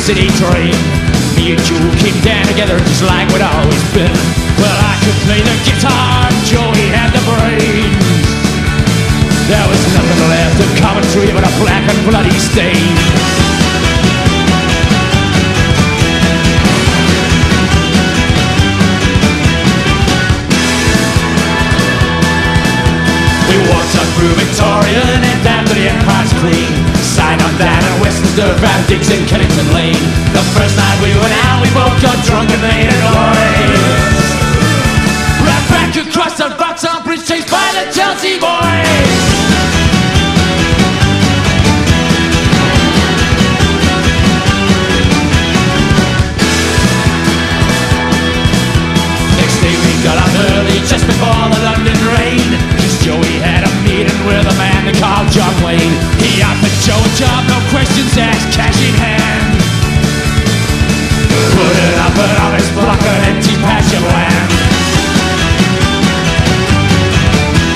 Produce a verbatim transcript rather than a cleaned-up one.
city dream. Me and Joe came down together just like we'd always been. Well, I could play the guitar, Joey had the brains. There was nothing left of Coventry but a black and bloody stain. We walked up through Victoria and down to the Empire's Queen. Signed on down at Westminster, round Diggs and Kennington Lane. The first night we went out, we both got drunk and made a noise. Right back across the Vauxhall Bridge, chased by the Chelsea boys. Next day we got up early, just before the London rain. Cause Joey had a meeting with a man they called John Wayne. He offered Joe a job, no questions asked, cash in hand.